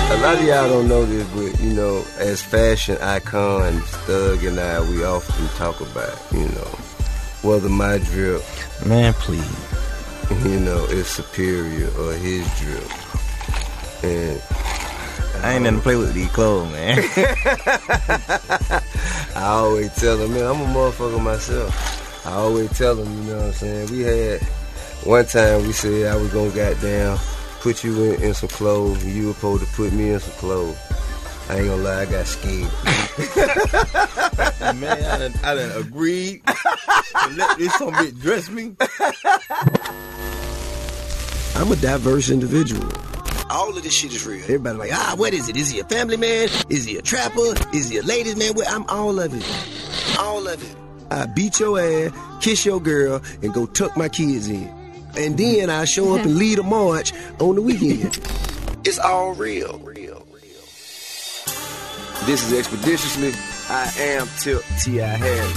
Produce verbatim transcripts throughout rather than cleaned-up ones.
A lot of y'all don't know this, but, you know, as fashion icons, Thug and I, we often talk about, you know, whether my drip, man, please, you know, is superior or his drip. And I ain't nothing to play with these clothes, man. I always tell them, man, I'm a motherfucker myself. I always tell them, you know what I'm saying? We had, one time we said I was gonna goddamn put you in, in some clothes, and you were supposed to put me in some clothes. I ain't gonna lie, I got scared. Man, I done, I done agreed to let this some bitch dress me. I'm a diverse individual. All of this shit is real. Everybody like, ah, what is it? Is he a family man? Is he a trapper? Is he a ladies man? Well, I'm all of it. All of it. I beat your ass, kiss your girl, and go tuck my kids in. And then I show up and lead a march on the weekend. It's all real. Real, real. This is Expeditiously. I am Tip T I Harris.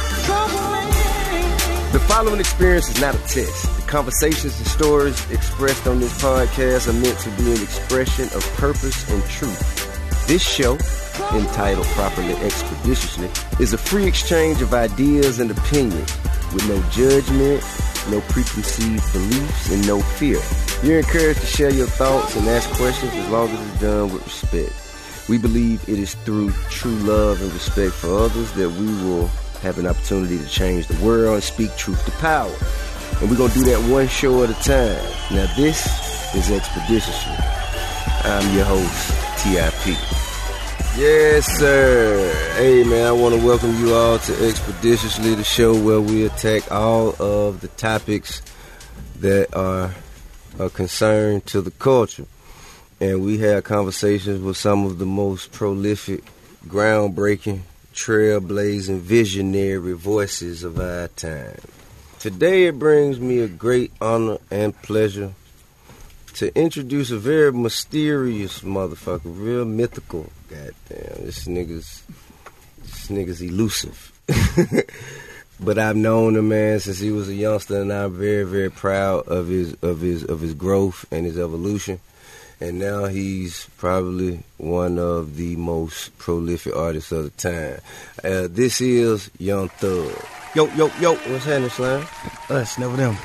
The following experience is not a test. The conversations and stories expressed on this podcast are meant to be an expression of purpose and truth. This show, entitled properly Expeditiously, is a free exchange of ideas and opinions with no judgment, no preconceived beliefs, and no fear. You're encouraged to share your thoughts and ask questions as long as it's done with respect. We believe it is through true love and respect for others that we will have an opportunity to change the world and speak truth to power. And we're going to do that one show at a time. Now this is Expeditiously. I'm your host, T I P. Yes, sir. Hey, man, I want to welcome you all to Expeditiously, the show where we attack all of the topics that are a concern to the culture. And we have conversations with some of the most prolific, groundbreaking, trailblazing, visionary voices of our time. Today it brings me a great honor and pleasure to introduce a very mysterious motherfucker, real mythical. Goddamn, this nigga's, this nigga's elusive. But I've known him, man, since he was a youngster, and I'm very, very proud of his, of his, of his growth and his evolution. And now he's probably one of the most prolific artists of the time. Uh, this is Young Thug. Yo, yo, yo. What's happening, Slime? Us, never them.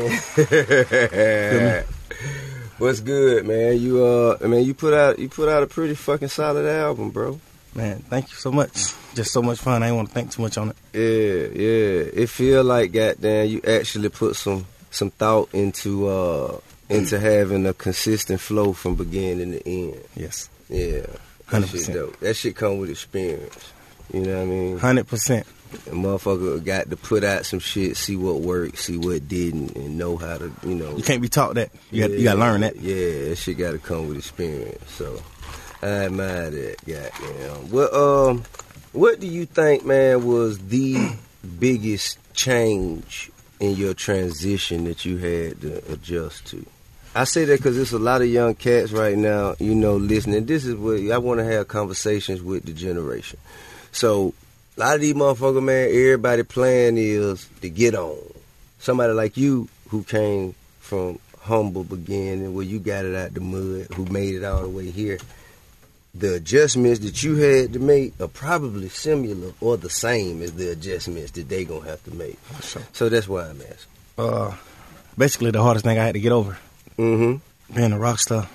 Yeah. What's good, man? You uh, man, you put out you put out a pretty fucking solid album, bro. Man, thank you so much. Just so much fun. I ain't want to think too much on it. Yeah, yeah. It feel like, goddamn, you actually put some some thought into uh into having a consistent flow from beginning to end. Yes. Yeah. That Hundred shit percent. dope. That shit come with experience. You know what I mean? Hundred percent. A motherfucker got to put out some shit, see what worked, see what didn't, and know how to, you know. You can't be taught that. You yeah, got you got to learn that. Yeah, that shit got to come with experience. So I admire that. Goddamn. Well, um, what do you think, man, was the biggest change in your transition that you had to adjust to? I say that because there's a lot of young cats right now, you know, listening. This is what I want to have conversations with the generation. So a lot of these motherfuckers, man, everybody plan is to get on. Somebody like you who came from humble beginning, where you got it out the mud, who made it all the way here. The adjustments that you had to make are probably similar or the same as the adjustments that they gonna have to make. Sure. So that's why I'm asking. Uh, basically, the hardest thing I had to get over. Mm-hmm. Being a rock star.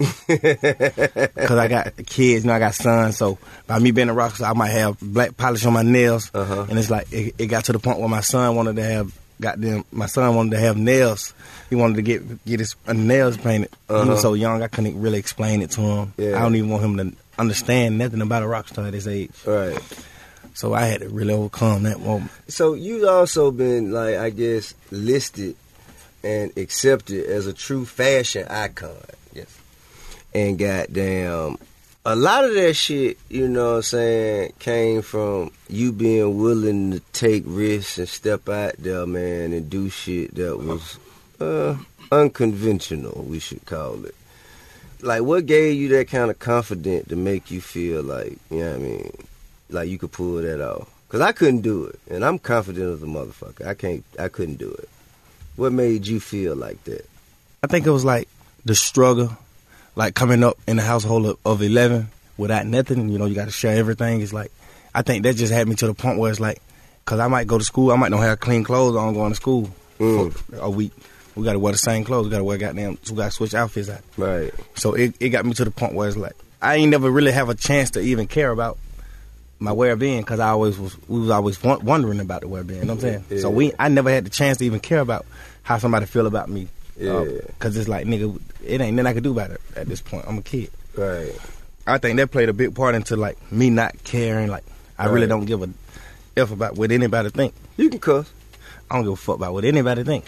Because I got kids, you know, I got sons, so by me being a rock star, I might have black polish on my nails. Uh-huh. And it's like, it, it got to the point where my son wanted to have, goddamn, my son wanted to have nails. He wanted to get get his nails painted. Uh-huh. He was so young, I couldn't really explain it to him. Yeah. I don't even want him to understand nothing about a rock star at his age. Right. So I had to really overcome that moment. So you also been, like, I guess, listed and accepted as a true fashion icon. Yes. And goddamn, a lot of that shit, you know what I'm saying, came from you being willing to take risks and step out there, man, and do shit that was uh, unconventional, we should call it. Like, what gave you that kind of confidence to make you feel like, you know what I mean, like you could pull that off? Because I couldn't do it, and I'm confident as a motherfucker. I can't, I couldn't do it. What made you feel like that? I think it was like the struggle like coming up in a household of, of eleven without nothing, you know, you got to share everything. It's like, I think that just had me to the point where it's like, because I might go to school, I might not have clean clothes on going to school mm. for a week. We got to wear the same clothes. We got to wear goddamn, we got to switch outfits out. Right. So it, it got me to the point where it's like, I ain't never really have a chance to even care about my well-being because I always was, we was always wondering about the well-being, you know what I'm saying? Yeah. So we, I never had the chance to even care about how somebody feel about me. Yeah. Because uh, it's like, nigga, it ain't nothing I can do about it at this point. I'm a kid. Right. I think that played a big part into, like, me not caring. Like, I right. really don't give a F about what anybody think. You can cuss. I don't give a fuck about what anybody think.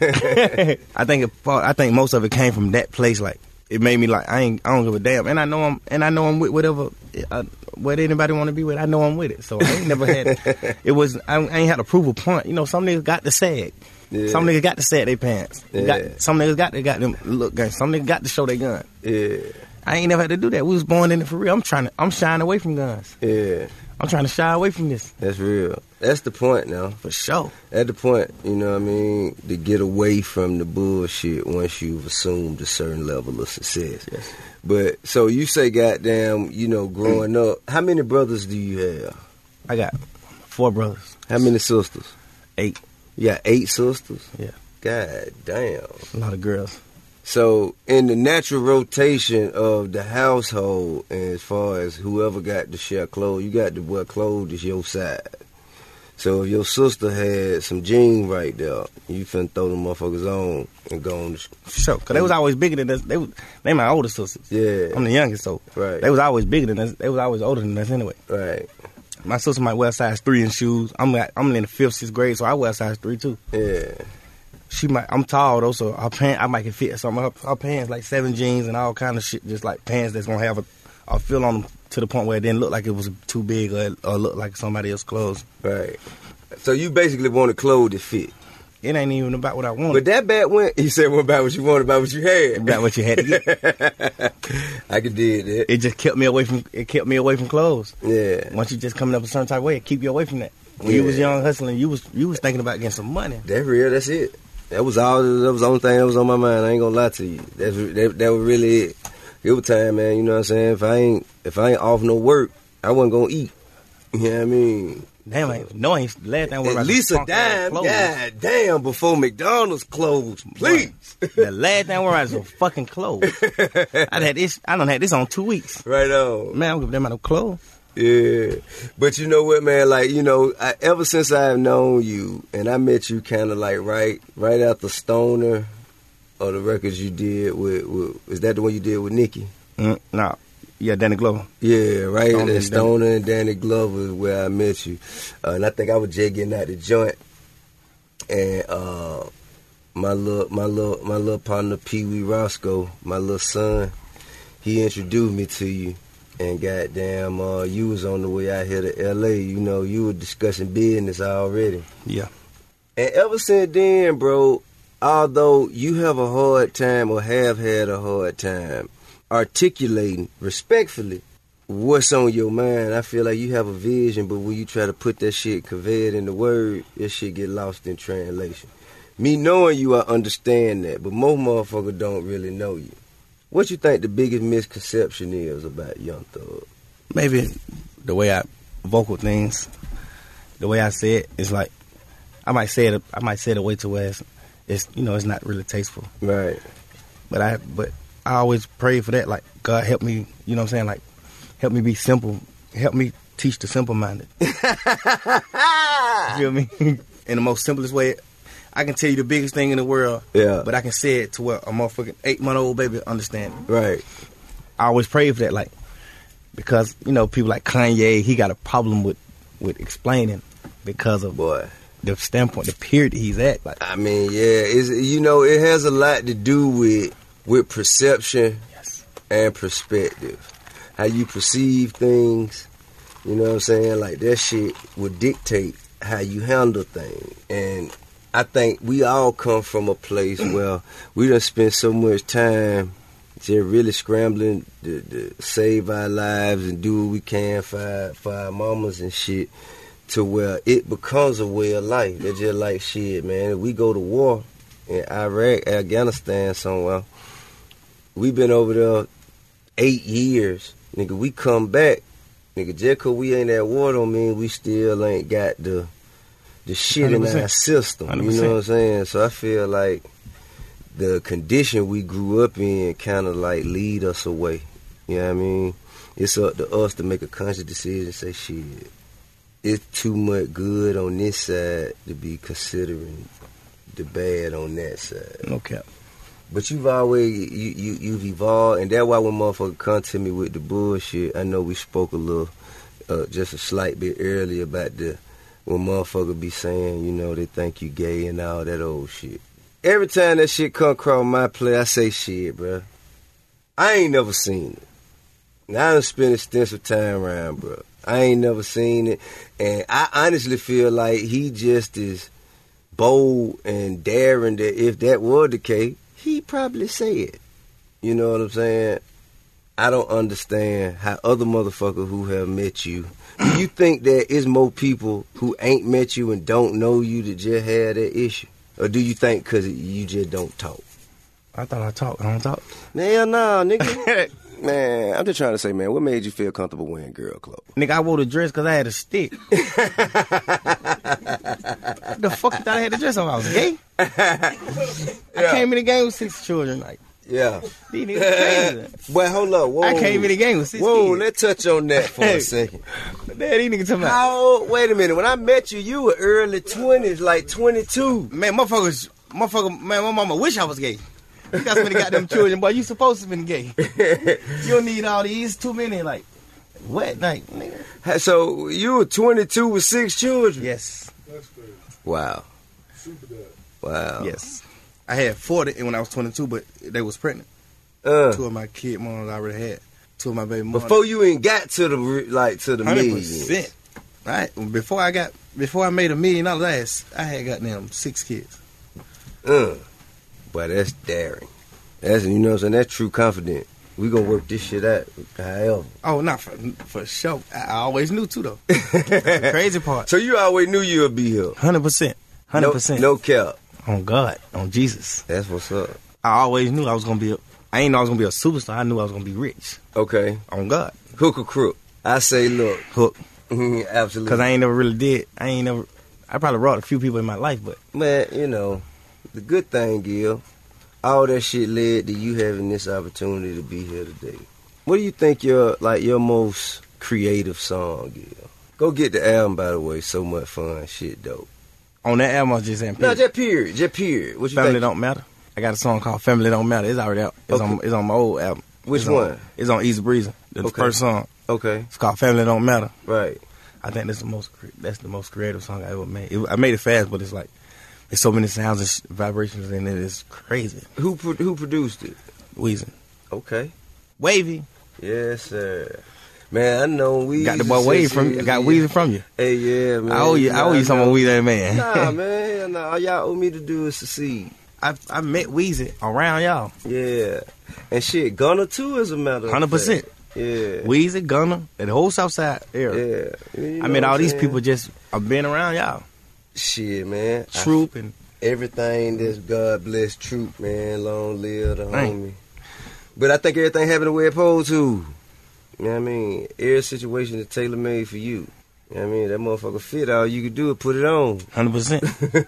I think it, I think most of it came from that place. Like, it made me like, I ain't, I don't give a damn. And I know I'm, and I know I'm with whatever, uh, what anybody want to be with. I know I'm with it. So I ain't never had, it was, I, I ain't had to prove a point. You know, some niggas got to sag. Yeah. Some niggas got to sag their pants. Yeah. Got, some niggas got to got them look guns. Some niggas got to show their gun. Yeah. I ain't never had to do that. We was born in it for real. I'm trying to, I'm shying away from guns. Yeah. I'm trying to shy away from this. That's real. That's the point now. For sure. At the point, you know what I mean, to get away from the bullshit once you've assumed a certain level of success. Yes. But, so you say, goddamn, you know, growing up, how many brothers do you have? I got four brothers. How many sisters? Eight. You got eight sisters? Yeah. God damn. A lot of girls. So, in the natural rotation of the household, and as far as whoever got to share clothes, you got to wear clothes is your side. So, if your sister had some jeans right there, you finna throw them motherfuckers on and go on. For sure, because they was always bigger than us. They was, they my older sisters. Yeah. I'm the youngest, so right. They was always bigger than us. They was always older than us anyway. Right. My sister might wear size three in shoes. I'm at, I'm in the fifth, sixth grade, so I wear size three too. Yeah. She might. I'm tall though, so her pants I might can fit some of her, her pants like seven jeans and all kind of shit, just like pants that's gonna have a, a feel on them to the point where it didn't look like it was too big or, or look like somebody else's clothes. Right. So you basically wanted clothes that fit. It ain't even about what I wanted. But that bat went. You said what about what you wanted, about what you had. About what you had to get. I could dig that. It just kept me away from. It kept me away from clothes. Yeah. Once you just coming up a certain type of way, it keep you away from that. When yeah. you was young hustling, you was you was thinking about getting some money. That's real. That's it. That was all. That was the only thing that was on my mind. I ain't gonna lie to you. That's that, that was really it. It was time, man. You know what I'm saying? If I ain't if I ain't off no work, I wasn't gonna eat. You know what I mean? Damn, I ain't, no, I ain't last time. At least a dime, god damn, before McDonald's closed, please. The last time we're out some fucking clothes. I had this. I done had this on two weeks. Right on, man. I don't give them out of clothes. Yeah, but you know what, man? Like, you know, I, ever since I've known you, and I met you kind of like right, right after Stoner, or the records you did with, with is that the one you did with Nicki? Mm, no, yeah, Danny Glover. Yeah, right. Stoner, and, Stoner and Danny Glover is where I met you, uh, and I think I was just getting out the joint, and uh, my little, my little, my little partner Pee Wee Roscoe, my little son, he introduced me to you. And goddamn, uh, you was on the way out here to L A. You know, you were discussing business already. Yeah. And ever since then, bro, although you have a hard time or have had a hard time articulating respectfully what's on your mind, I feel like you have a vision, but when you try to put that shit, convey it in the word, that shit get lost in translation. Me knowing you, I understand that, but most motherfuckers don't really know you. What you think the biggest misconception is about Young Thug? Maybe the way I vocal things, the way I say it, it's like I might say it. I might say it a way to where it's, it's you know it's not really tasteful. Right. But I but I always pray for that. Like, God help me. You know what I'm saying? Like, help me be simple. Help me teach the simple minded. You feel me? In the most simplest way. I can tell you the biggest thing in the world, yeah. But I can say it to where a motherfucking eight-month-old baby understand it. Right. I always pray for that, like, because, you know, people like Kanye, he got a problem with, with explaining because of Boy. the standpoint, the period he's at. Like, I mean, yeah, it's, you know, it has a lot to do with, with perception yes. and perspective. How you perceive things, you know what I'm saying? Like, that shit will dictate how you handle things. And I think we all come from a place where we done spent so much time just really scrambling to, to save our lives and do what we can for our, for our mamas and shit, to where it becomes a way of life. They're just like, shit, man, if we go to war in Iraq, Afghanistan somewhere, we been over there eight years. Nigga, we come back. Nigga, just cause we ain't at war don't mean we still ain't got the the shit one hundred percent in our system. one hundred percent. You know what I'm saying? So I feel like the condition we grew up in kind of like lead us away. You know what I mean? It's up to us to make a conscious decision and say, shit, it's too much good on this side to be considering the bad on that side. No cap. But you've always, you, you, you've evolved, and that's why when motherfuckers come to me with the bullshit, I know we spoke a little, uh, just a slight bit earlier about the, when motherfuckers be saying, you know, they think you gay and all that old shit. Every time that shit come across my play, I say, shit, bro, I ain't never seen it. Now I done spent extensive time around, bro. I ain't never seen it, and I honestly feel like he just is bold and daring that if that were the case, he probably say it. You know what I'm saying? I don't understand how other motherfuckers who have met you, do you think there is more people who ain't met you and don't know you that just had that issue? Or do you think because you just don't talk? I thought I talk. I don't talk. Hell no, nigga. Man, I'm just trying to say, man, what made you feel comfortable wearing girl clothes? Nigga, I wore the dress because I had a stick. The fuck you thought I had the dress on? I was gay? I Yeah. came in the game with six children. Like, Yeah. these niggas crazy. But hold up. Whoa. I came in the game with six Whoa, kids. let's touch on that for a second. Dad, these niggas talking about, How old? Wait a minute. When I met you, you were early twenties, like twenty-two. man, motherfuckers, motherfucker, man, my mama wish I was gay. You got so many goddamn children, boy. You supposed to be gay. You don't need all these. Too many. Like, what? Like, nigga. So you were twenty-two with six children? Yes. That's crazy. Wow. Super dad. Wow. Yes. I had forty when I was twenty-two, but they was pregnant. Uh, Two of my kid moms I already had. Two of my baby moms. before you even got to the like to the one hundred millions. percent. Right. Before I got, before I made a million dollars, I had goddamn six kids. Uh, but that's daring. That's, you know what I'm saying? That's true confidence. We gonna work this shit out. However. Oh, not for for sure. I, I always knew too, though. That's the crazy part. So you always knew you would be here. one hundred percent. one hundred percent. No, no cap. On God. On Jesus. That's what's up. I always knew I was going to be a, I ain't know I was going to be a superstar. I knew I was going to be rich. Okay. On God. Hook or crook? I say look. Hook. Absolutely. Because I ain't never really did. I ain't never, I probably brought a few people in my life, but. Man, you know, the good thing, Gil, all that shit led to you having this opportunity to be here today. What do you think your, like, your most creative song, Gil? Go get the album, by the way. So much fun. Shit dope. On that album, I was just saying, No, just period. Just period. What you Family think? Don't Matter. I got a song called Family Don't Matter. It's already out. It's, Okay. on, it's on my old album. Which it's one? On, it's on Easy Breezer. The Okay. first song. Okay. It's called Family Don't Matter. Right. I think that's the most cre- that's the most creative song I ever made. It, I made it fast, but it's like there's so many sounds and sh- vibrations in it. It's crazy. Who pro- who produced it? Weezy, Okay. Wavy. Yes, sir. Man, I know Weezy. Got the boy Wavy from. I got Weezy from you. Hey, yeah, man. I owe you. I owe you some of Weezy, man. Nah, man. Nah, all y'all owe me to do is succeed. I I met Weezy around y'all. Yeah. And shit, Gunna too, as a matter of fact. Hundred percent. Yeah. Weezy, Gunna, and the whole South Side area. Yeah. You know I met what all I'm these saying? people just I've been around y'all. Shit, man. I- Troop and everything that's God bless Troop, man. Long live the Right. homie. But I think everything happened the way it's supposed to. You know what I mean? Every situation is tailor made for you. You know what I mean? That motherfucker fit. All you could do is put it on. hundred percent,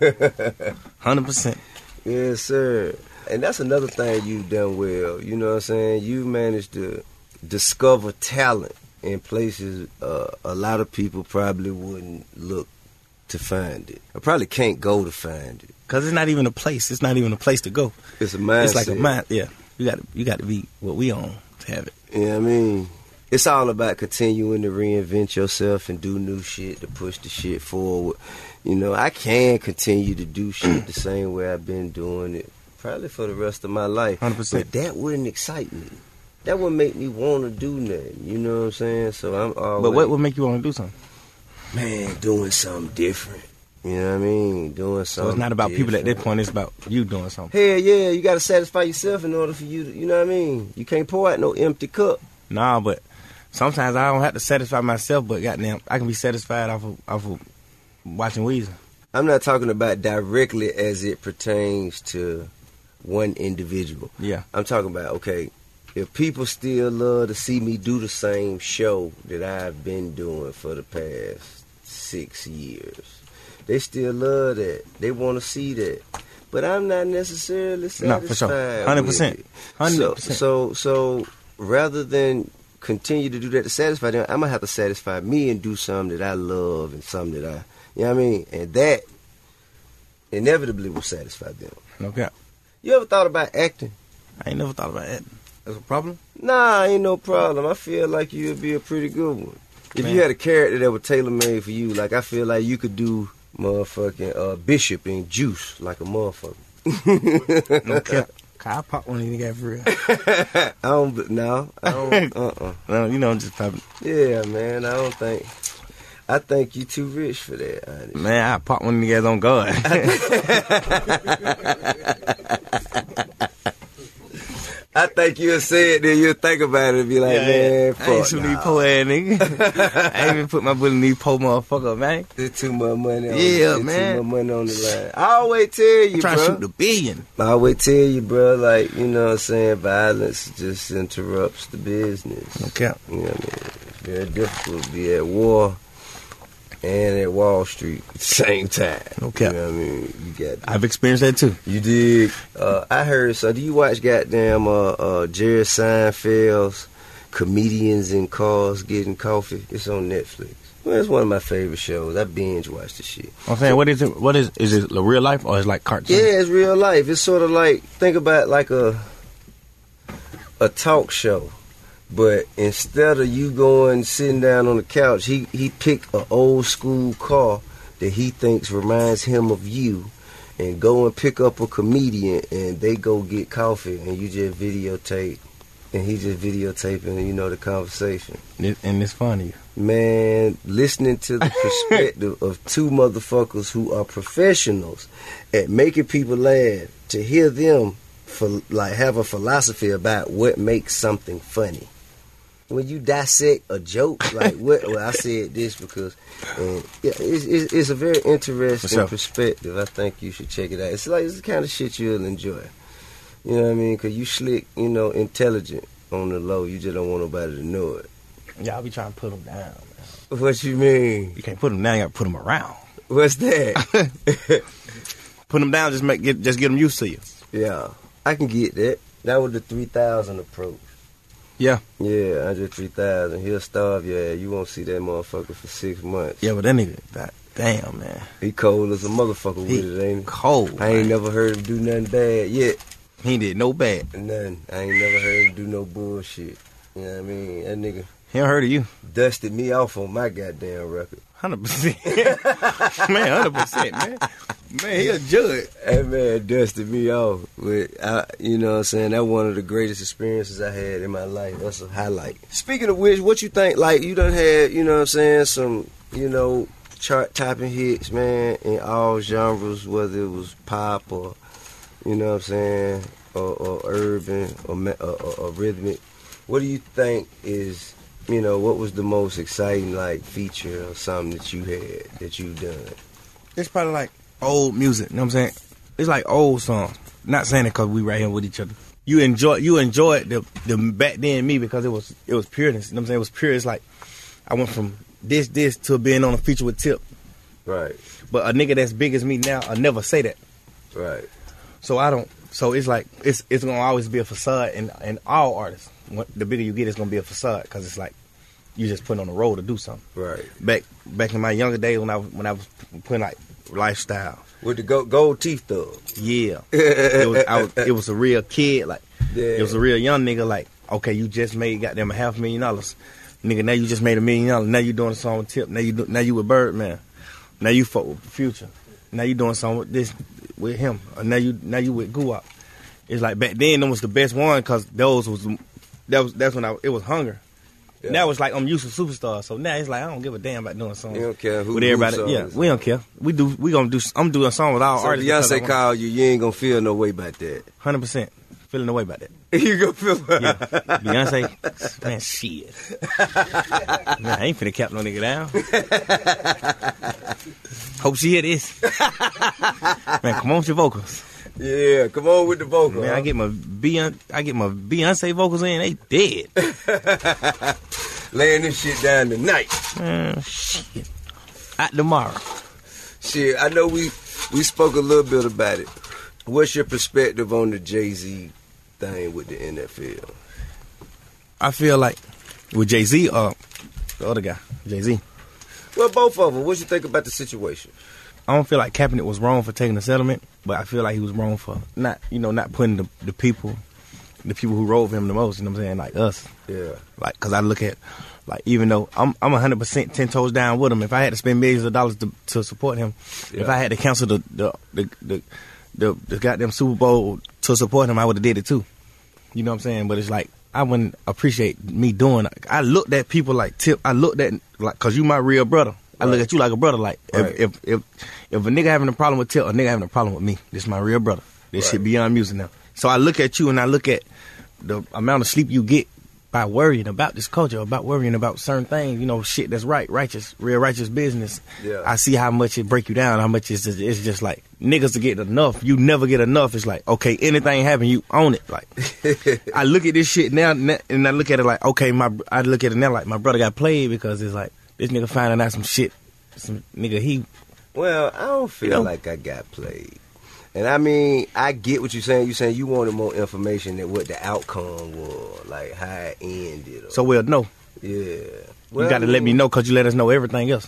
hundred percent. Yes, sir. And that's another thing you've done well. You know what I'm saying? You managed to discover talent in places uh, a lot of people probably wouldn't look to find it. I probably can't go to find it. Cause it's not even a place. It's not even a place to go. It's a mindset. It's like a mind. Yeah, you got to you got to be what we own to have it. You know what I mean? It's all about continuing to reinvent yourself and do new shit to push the shit forward. You know, I can continue to do shit the same way I've been doing it probably for the rest of my life. one hundred percent. But that wouldn't excite me. That wouldn't make me want to do nothing. You know what I'm saying? So I'm always... But what would make you want to do something? Man, doing something different. You know what I mean? Doing something So it's not about people at different. that point. It's about you doing something. Hell yeah, you got to satisfy yourself in order for you to... You know what I mean? You can't pour out no empty cup. Nah, but sometimes I don't have to satisfy myself. But goddamn, I can be satisfied off of off of watching Weezy. I'm not talking about directly as it pertains to one individual. Yeah. I'm talking about, okay, if people still love to see me do the same show that I've been doing for the past six years, they still love that. They want to see that. But I'm not necessarily satisfied. No, for sure. one hundred percent. one hundred percent. So, so, so rather than continue to do that to satisfy them, I'm going to have to satisfy me and do something that I love and something that I, you know what I mean? And that inevitably will satisfy them. Okay. You ever thought about acting? I ain't never thought about acting. That's a problem? Nah, ain't no problem. I feel like you'd be a pretty good one. If Man. you had a character that was tailor-made for you, like I feel like you could do motherfucking uh, Bishop in Juice like a motherfucker. Okay. I pop one of these guys for real. I don't, no, I don't, uh-uh. No, you know, I'm just popping. Yeah, man, I don't think, I think you too rich for that, honestly. Man, I pop one of these guys on guard. I think you'll say it, then you'll think about it and be like, Yeah, man, fuck I ain't some nah. these poor ass nigga. I ain't even put my bullet in these poor motherfucker, man. There's too much money on Yeah, there's man. too much money on the line. I always tell you, I'm trying bro. to shoot the billion. I always tell you, bro, like, you know what I'm saying, violence just interrupts the business. Okay. You know what I mean? It's very difficult to be at war and at Wall Street at the same time. Okay. You know what I mean? You got I've experienced that too. You dig? Uh, I heard, so do you watch goddamn uh, uh, Jerry Seinfeld's Comedians in Cars Getting Coffee? It's on Netflix. Well, it's one of my favorite shows. I binge watch the shit. I'm saying, what is it? What is is it? Real life or is it like cartoon? Yeah, it's real life. It's sort of like, think about like a a talk show. But instead of you going sitting down on the couch, he, he picked an old school car that he thinks reminds him of you and go and pick up a comedian and they go get coffee and you just videotape and he just videotaping, you know, the conversation. It, and it's funny. Man, listening to the perspective of two motherfuckers who are professionals at making people laugh, to hear them for like have a philosophy about what makes something funny. When you dissect a joke, like what? Well, I said this because, and yeah, it's, it's, it's a very interesting sure. perspective. I think you should check it out. It's like it's the kind of shit you'll enjoy. You know what I mean? Because you slick, you know, intelligent on the low. You just don't want nobody to know it. Y'all be trying to put them down, man. What you mean? You can't put them down. You got to put them around. What's that? Put them down. Just make get just get them used to you. Yeah, I can get that. That was the three thousand approach. Yeah. Yeah, one hundred three thousand. He'll starve your ass. You won't see that motherfucker for six months. Yeah, but that nigga, that, damn, man. He cold as a motherfucker He with it, ain't he? cold, I ain't man. never heard him do nothing bad yet. He did no bad. Nothing. I ain't never heard him do no bullshit. You know what I mean? That nigga He don't heard of you. dusted me off on my goddamn record. one hundred percent. Man, one hundred percent, man. Man, he a judge. That man dusted me off. With, I, you know what I'm saying? That's one of the greatest experiences I had in my life. That's a highlight. Speaking of which, what you think, like, you done had, you know what I'm saying, some, you know, chart-topping hits, man, in all genres, whether it was pop or, you know what I'm saying, or, or urban or, or, or, or rhythmic. What do you think is, you know, what was the most exciting, like, feature or something that you had, that you've done? It's probably like old music, you know what I'm saying? It's like old songs. Not saying it because we right here with each other. You enjoy you enjoyed the the back then me because it was it was pureness, you know what I'm saying? It was pure. It's like I went from this this to being on a feature with Tip. Right, But a nigga that's big as me now, I'll never say that. right. So I don't so it's like it's it's gonna always be a facade in in all artists. What, the bigger you get, it's gonna be a facade because it's like you just put on the road to do something. Right. Back back in my younger days when I was when I was putting like lifestyle. With the gold, gold teeth, though. Yeah, it was, I was. It was a real kid. Like Yeah. it was a real young nigga. Like okay, you just made goddamn a half million dollars, nigga. Now you just made a million dollars. Now you doing a song with Tip. Now you do, now you with Birdman. Now you fuck with Future. Now you doing something with this with him. Or now you now you with Guwap. It's like back then, that was the best one because those was that was that's when I it was hunger. Yeah. Now it's like I'm used to superstars, so now it's like I don't give a damn about doing songs. You don't care who with everybody. who Yeah, songs. we don't care. We do. We gonna do. I'm doing a song with all So artists. because I Beyonce want- called you, you ain't gonna feel no way about that. one hundred percent feeling the way about that. You gonna feel Yeah. Beyonce, man, shit. Man, I ain't finna cap no nigga down. Hope she hear this. Man, come on with your vocals. Yeah, come on with the vocal. Man, huh? I get my Beyonce, I get my Beyonce vocals in, they dead. Laying this shit down tonight. Man, shit. Out tomorrow. Shit, I know we we spoke a little bit about it. What's your perspective on the Jay-Z thing with the N F L? I feel like with Jay-Z or the other guy, Jay-Z, Well, both of them. What you think about the situation? I don't feel like Kaepernick was wrong for taking the settlement, but I feel like he was wrong for not, you know, not putting the, the people, the people who rode for him the most, you know what I'm saying, like us. Yeah. Like, because I look at, like, even though I'm I'm one hundred percent ten toes down with him, if I had to spend millions of dollars to, to support him, Yeah. if I had to cancel the the, the, the, the, the goddamn Super Bowl to support him, I would have did it too. You know what I'm saying? But it's like, I wouldn't appreciate me doing it. I looked at people like Tip, I looked at, like, because you my real brother. I look Right. at you like a brother. Like, if, Right. if if if a nigga having a problem with Tip, a nigga having a problem with me. This is my real brother. This Right. shit beyond music now. So I look at you and I look at the amount of sleep you get by worrying about this culture, about worrying about certain things, you know, shit that's right, righteous, real righteous business. Yeah. I see how much it break you down, how much it's just, it's just like, niggas to get enough, you never get enough. It's like, okay, anything happen, you own it. Like, I look at this shit now and I look at it like, okay, my I look at it now like my brother got played because it's like, this nigga finding out some shit. Some nigga, he. Well, I don't feel You know? like I got played. And I mean, I get what you're saying. You're saying you wanted more information than what the outcome was, like how it ended. Or, So we'll know. yeah. You got to let me know because you let us know everything else.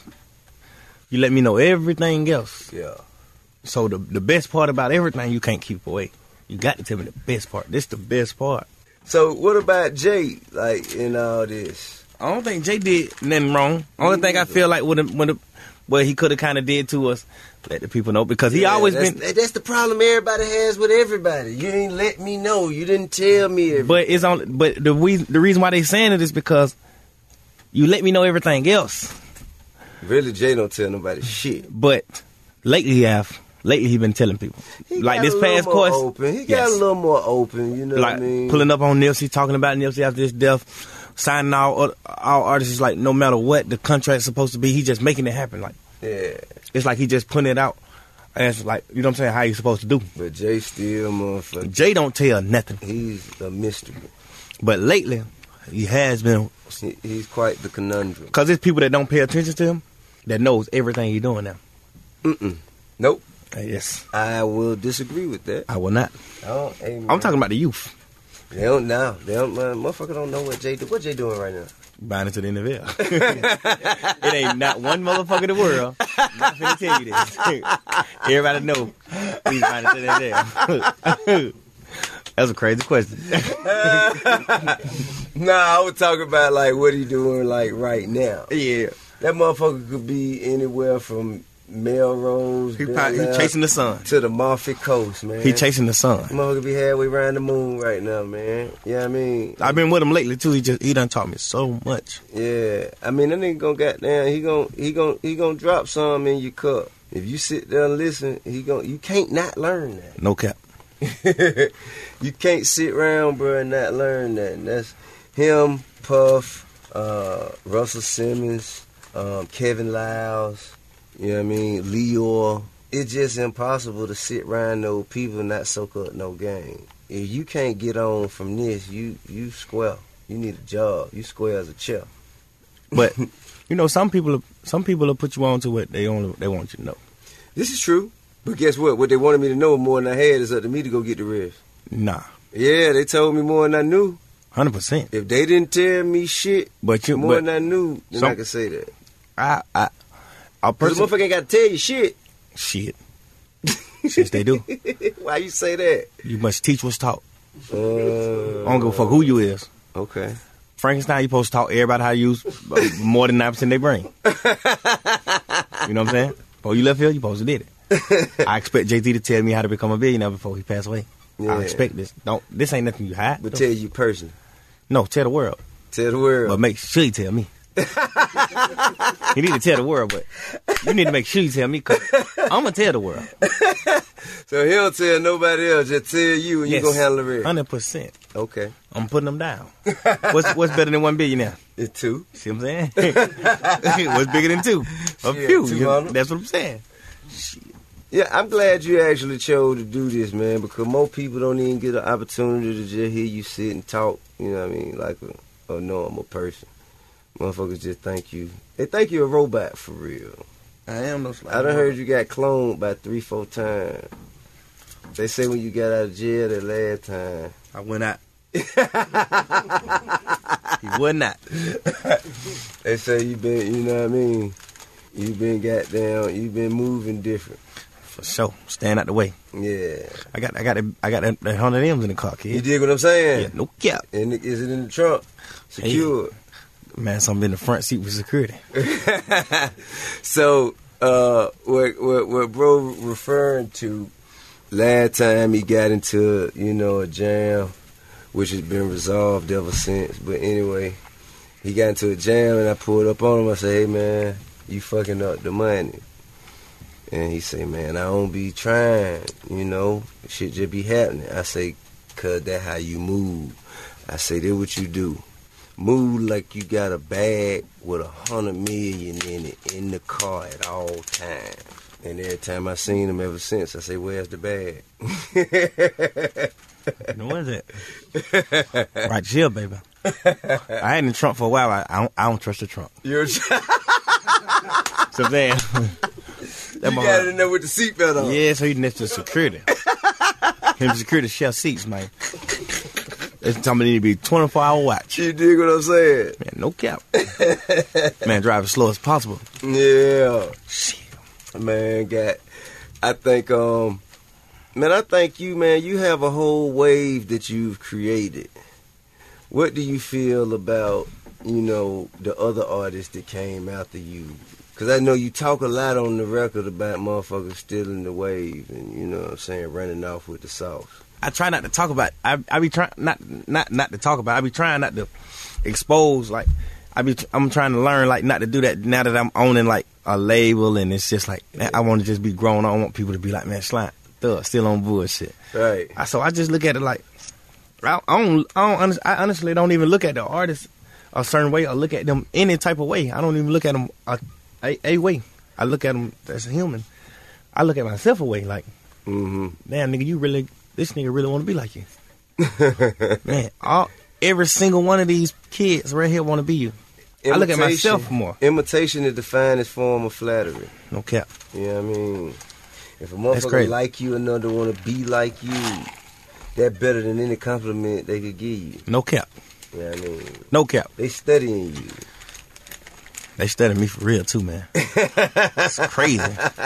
You let me know everything else. Yeah. So the the best part about everything you can't keep away. You got to tell me the best part. This the best part. So what about Jay, like, in all this? I don't think Jay did nothing wrong. Only Me thing I neither. feel like when the, when the, what he could have kind of did to us, let the people know because he Yeah, always that's, been. That's the problem everybody has with everybody. You didn't let me know. You didn't tell me everything. But it's on. But the reason the reason why they saying it is because you let me know everything else. Really, Jay don't tell nobody shit. But lately he have. Lately he been telling people. He Like got this a little past more course. open. He got yes. a little more open, you know Like what I mean? pulling up on Nipsey, talking about Nipsey after his death, signing all all artists. Like no matter what the contract's supposed to be, he just making it happen. Like Yeah. it's like he just putting it out as like you know what I'm saying how you supposed to do. But Jay still, motherfucker, Jay don't tell nothing. he's a mystery. But lately he has been He, he's quite the conundrum. because there's people that don't pay attention to him that knows everything he's doing now. Mm-mm. Nope. Uh, Yes, I will disagree with that. I will not. I don't, hey, man. I'm talking about the youth They don't now. They don't. Man, motherfucker don't know what Jay do. What Jay doing right now? buying into the N F L. It ain't not one motherfucker in the world not finna tell you this. Everybody know he's buying into the N F L. That's a crazy question. Nah, I was talking about like what he doing like right now. Yeah, That motherfucker could be anywhere from Melrose, he, Bel probably, he Air, chasing the sun. to the Morphic Coast, man. He chasing the sun. Motherfucker be halfway around the moon right now, man. You know what I mean? I've been with him lately too. He just he done taught me so much. Yeah, I mean that nigga gonna goddamn he gon' he gon' he gonna drop some in your cup. If you sit there and listen, he gon' you can't not learn that. No cap. You can't sit around, bro, and not learn that. And that's him, Puff, uh, Russell Simmons, um, Kevin Lyles. You know what I mean? Leor. It's just impossible to sit around those people and not soak up no game. If you can't get on from this, you you square. You need a job. You square as a chair. But you know, some people some people will put you on to what they only they want you to know. This is true. But guess what? What they wanted me to know more than I had is up to me to go get the rest. Nah, Yeah, they told me more than I knew. hundred percent. If they didn't tell me shit But you, more but than I knew, then some- I could say that. I I a Because the person motherfucker ain't got to tell you shit. shit. Yes, they do. Why you say that? You must teach what's taught. Uh, I don't give a fuck who you is. Okay. Frankenstein, you supposed to taught everybody how to use uh, more than nine percent of their brain. You know what I'm saying? Before you left here, you supposed to did it. I expect Jay Z to tell me how to become a billionaire before he passed away. Yeah. I expect this. Don't. This ain't nothing you hide. But though. tell you personally. No, tell the world. Tell the world. But make sure you tell me. You need to tell the world, but you need to make sure you tell me because I'm going to tell the world. So he don't tell nobody else, just tell you and Yes. you gonna handle the rest. one hundred percent. Okay. I'm putting them down. What's what's better than one billionaire? It's two. See what I'm saying? What's bigger than two? A Shit, few. two You- hundred. That's what I'm saying. Yeah, I'm glad you actually chose to do this, man, because most people don't even get an opportunity to just hear you sit and talk, you know what I mean, like a, a normal person. Motherfuckers just think you, they think you're a robot for real. I am no slime. I done heard you got cloned by three, four times. They say when you got out of jail that last time. I went out. He would not. They say you been, you know what I mean, you been goddamn, you been moving different. For sure. Stand out the way. Yeah. I got I got a, I got that, that hundred M's in the car, kid. You dig what I'm saying? Yeah, no cap. And is it in the trunk? Secure. Hey, man, something in the front seat with security. So, uh, what, what what bro referring to, last time he got into, you know, a jam, which has been resolved ever since. But anyway, he got into a jam and I pulled up on him. I said, hey, man, you fucking up the money. And he say, man, I don't be trying, you know, shit just be happening. I say, cuz that how you move. I say, that what you do. Move like you got a bag with a hundred million in it in the car at all times. And every time I seen him ever since, I say, where's the bag? No, what is it? Right here, baby. I had in the trunk for a while. I, I don't I don't trust the trunk. You're So then you got it in there with the seatbelt on. Yeah, so you next to security. Him security share seats, man. It's time to need to be twenty-four hour watch. You dig what I'm saying? Man, no cap. Man, drive as slow as possible. Yeah. Shit. Man, got, I think, um, man, I think you, man, you have a whole wave that you've created. What do you feel about, you know, the other artists that came after you? Because I know you talk a lot on the record about motherfuckers stealing the wave and, you know what I'm saying, running off with the sauce. I try not to talk about it. I, I be trying, not, not, not to talk about it. I be trying not to expose, like, I be, I'm trying to learn, like, not to do that now that I'm owning, like, a label, and it's just like, man, I want to just be grown. I don't want people to be like, man, Slime, thug, still on bullshit. Right. I, so I just look at it like, I don't, I don't, I honestly don't even look at the artist a certain way or look at them any type of way. I don't even look at them a, a, a way. I look at them as a human. I look at myself a way, like, mm-hmm. damn, nigga, you really, this nigga really want to be like you. Man, all, every single one of these kids right here want to be you. Imitation, I look at myself more. Imitation is the finest form of flattery. No cap. You know what I mean? If a motherfucker like you, another want to be like you, that better than any compliment they could give you. No cap. You know what I mean? No cap. They studying you. They study me for real too, man. It's crazy.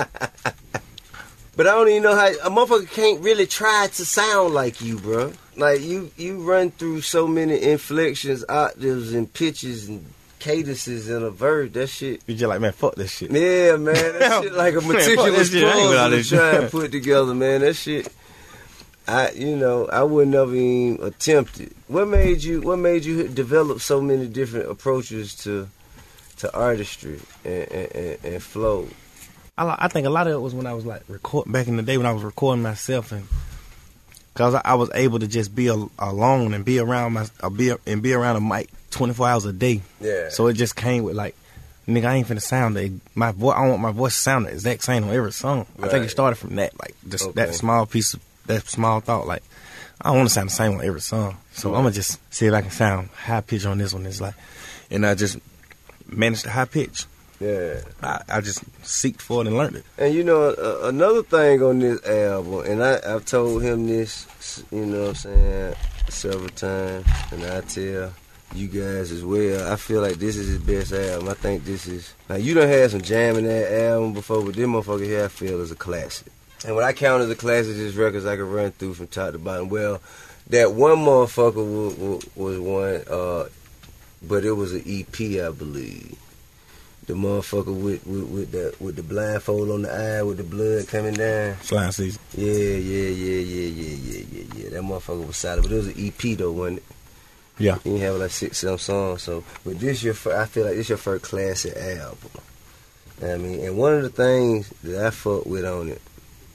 But I don't even know how a motherfucker can't really try to sound like you, bro. Like you, you run through so many inflections, octaves, and pitches and cadences in a verse. That shit. You just like, man, fuck this shit. Yeah, man. That shit like a meticulous puzzle to try and put together, man. That shit. I, you know, I would never even attempt it. What made you? What made you develop so many different approaches to, to artistry and and, and, and flow? I, I think a lot of it was when I was like recording back in the day when I was recording myself, and because I, I was able to just be a, alone and be around my uh, be and be around a mic twenty-four hours a day. Yeah. So it just came with like, nigga, I ain't finna sound the, my voice. I want my voice to sound the exact same on every song. Right. I think it started from that, like just okay. that small piece of that small thought. Like, I don't want to sound the same on every song, so right. I'm gonna just see if I can sound high pitch on this one. It's like, and I just managed the high pitch. Yeah, I, I just seeked for it and learned it. And you know, uh, another thing on this album, and I, I've told him this, you know what I'm saying, several times, and I tell you guys as well, I feel like this is his best album. I think this is, now you done had some jamming that album before, but this motherfucker here I feel is a classic. And what I count as a classic is records I can run through from top to bottom. Well, that one motherfucker was, was one, uh, but it was an E P, I believe. The motherfucker with, with with the with the blindfold on the eye with the blood coming down. Slime Season. Yeah, yeah, yeah, yeah, yeah, yeah, yeah, yeah. That motherfucker was solid, but it was an E P though, wasn't it? Yeah. You have like six, seven songs. So, but this your, first, I feel like this your first classic album. You know what I mean, and one of the things that I fuck with on it,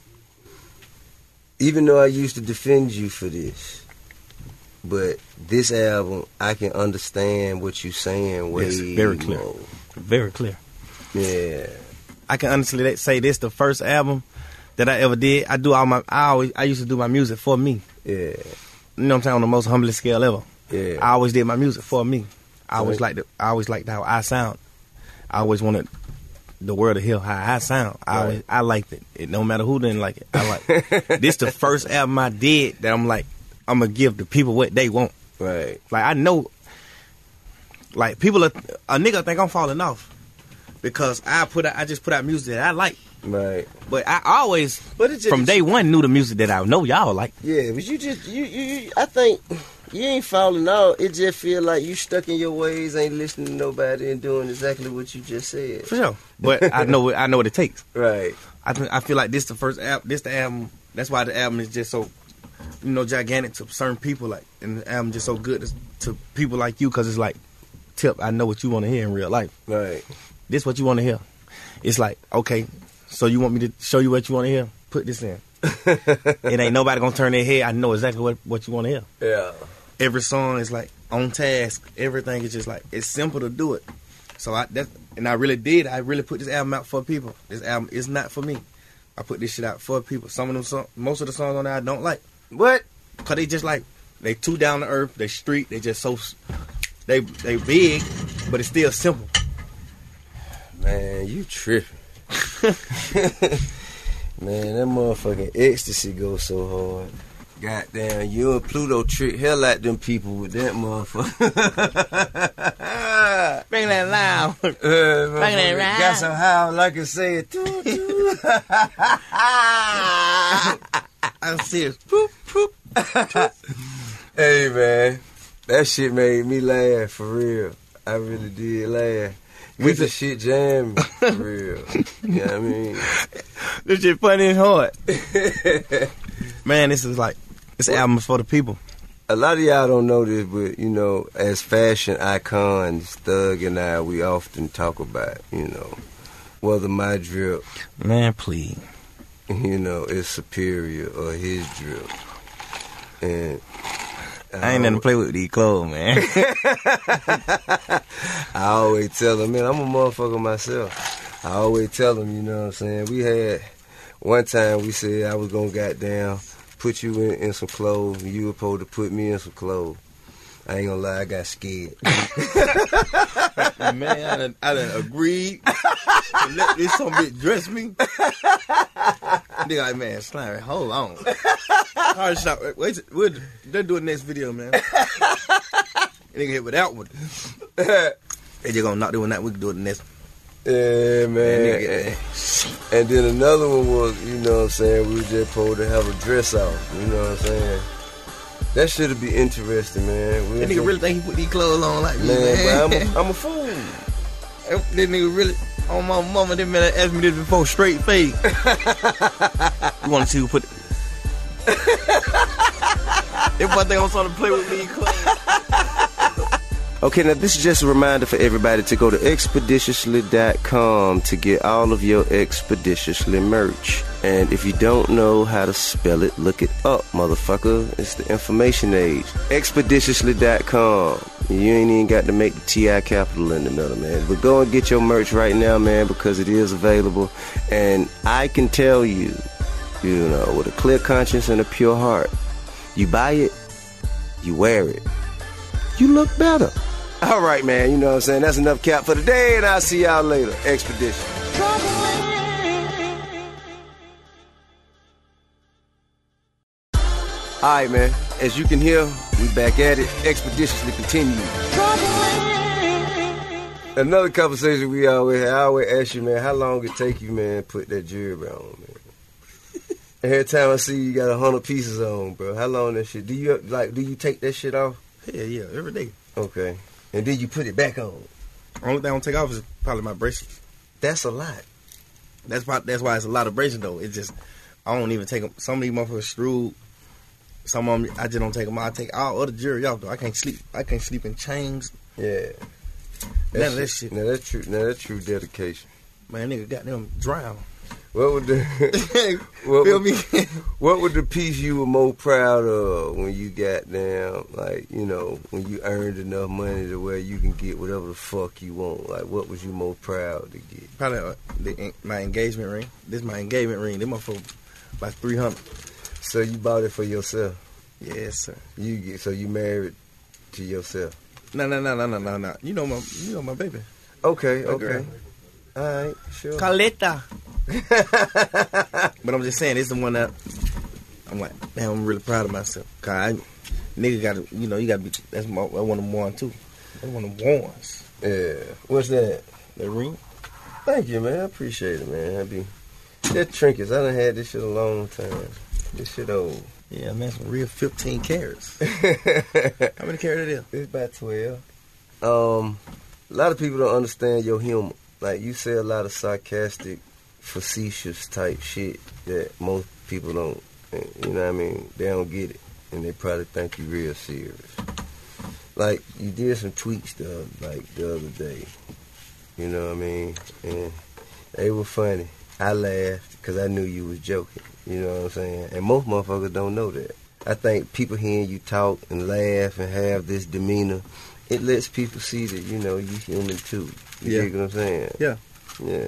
even though I used to defend you for this, but this album I can understand what you're saying way yes, very clear. more. Very clear. Yeah. I can honestly say this the first album that I ever did. I do all my. I always. I used to do my music for me. Yeah. You know what I'm saying? On the most humblest scale ever. Yeah. I always did my music for me. I always Right. liked. I always liked how I sound. I always wanted the world to hear how I sound. I always, Right. I liked it. It no matter who didn't like it. I like. This the first album I did that I'm like, I'm gonna give the people what they want. Right. Like I know. Like people, are, a nigga think I'm falling off because I put out, I just put out music that I like. Right. But I always, But it just, from day one, knew the music that I know y'all like. Yeah, but you just you, you you I think you ain't falling out. It just feel like you stuck in your ways, ain't listening to nobody and doing exactly what you just said. For sure. But I know I know what it takes. Right. I th- I feel like this the first album. This the album. That's why the album is just so, you know, gigantic to certain people. Like, and the album just so good to, to people like you because it's like, Tip, I know what you want to hear in real life. Right. This what you want to hear. It's like, okay, so you want me to show you what you want to hear? Put this in. It ain't nobody gonna turn their head. I know exactly what, what you want to hear. Yeah. Every song is like on task. Everything is just like, it's simple to do it. So I that and I really did. I really put this album out for people. This album is not for me. I put this shit out for people. Some of them, song, most of the songs on there I don't like. What? Cause they just like, they too down to earth. They street. They just so, they they big, but it's still simple. Man, you tripping. Man, that motherfucking ecstasy goes so hard. Goddamn, you and Pluto trick hell out them people with that motherfucker. Bring that loud. Uh, Bring that round. got some how like I say it. Toot, toot. I'm serious. Poop, poop. Hey man, that shit made me laugh for real. I really did laugh. We Get the just- shit jamming for real. You know what I mean? This shit funny and hard. Man, this is like, this album is for the people. A lot of y'all don't know this, but you know, as fashion icons, Thug and I, we often talk about, you know, whether my drip, Man, please. you know, is superior or his drip. And I ain't nothing to play with these clothes, man. I always tell them, man, I'm a motherfucker myself. I always tell them, you know what I'm saying? We had, one time we said I was going to goddamn put you in, in some clothes and you were supposed to put me in some clothes. I ain't gonna lie, I got scared. Man, I done, I done agreed to let this some bitch dress me. Nigga like, man, Slimy, hold on. Hard shot. Wait, we'll, they're doing next video, man. Nigga hit with that one. They just gonna not do that. We can do it the next one. Yeah, man. Man, nigga, and, and then another one was, you know what I'm saying, we was just supposed to have a dress off. You know what I'm saying? That should be interesting, man. We That nigga really think he put these clothes on like me, Man, man. but I'm, a, I'm a fool. That nigga really, on my mama, they man asked me this before, straight face. You wanna see who put it? If one thing I'm trying to play with these clothes. Okay, now this is just a reminder for everybody to go to expeditiously dot com to get all of your Expeditiously merch. And if you don't know how to spell it, look it up, motherfucker. It's the information age. expeditiously dot com. You ain't even got to make the T I capital in the middle, man. But go and get your merch right now, man, because it is available. And I can tell you, you know, with a clear conscience and a pure heart, you buy it, you wear it, you look better. All right, man, you know what I'm saying? That's enough cap for today, and I'll see y'all later. Expedition. All right, man, as you can hear, we back at it. Expeditiously continue. Another conversation we always have, I always ask you, man, how long it take you, man, put that jewelry on, man? Every time I see you, you got a hundred pieces on, bro. How long that shit? Do you, like, do you take that shit off? Yeah, yeah, every day. Okay. And then you put it back on. Only thing I don't take off is probably my bracelets. That's a lot. That's why. That's why it's a lot of bracelets though. It's just I don't even take them. Some of these motherfuckers screwed. Some of them I just don't take them. I take all other jewelry off though. I can't sleep. I can't sleep in chains. Yeah. None of that shit. Now that's true. Now that's true dedication. Man, nigga got them drown. What would the what Feel would, me? what would the piece you were more proud of when you got down, like, you know, when you earned enough money to where you can get whatever the fuck you want? Like, what was you more proud to get? Probably uh, the, my engagement ring. This is my engagement ring. This motherfucker about three hundred. So you bought it for yourself? Yes, sir. You get, so you married to yourself? No, no, no, no, no, no, no. You know my, you know my baby. Okay, My okay. girl. All right, sure. Carletta. But I'm just saying, it's the one that I'm like, man, I'm really proud of myself. Cause I, nigga got to, you know, you got to be. That's my, I want them one too. I want them ones. Yeah. What's that? The ring. Thank you, man. I appreciate it, man. I be that trinkets. I done had this shit a long time. This shit old. Yeah, man, some real fifteen carats. How many carats it is? It's about twelve. Um, a lot of people don't understand your humor. Like, you say a lot of sarcastic, facetious type shit that most people don't, you know what I mean? They don't get it. And they probably think you real serious. Like, you did some tweets the, like, the other day. You know what I mean? And they were funny. I laughed because I knew you was joking. You know what I'm saying? And most motherfuckers don't know that. I think people hearing you talk and laugh and have this demeanor, it lets people see that, you know, you human too. You Yeah. dig what I'm saying? Yeah. Yeah.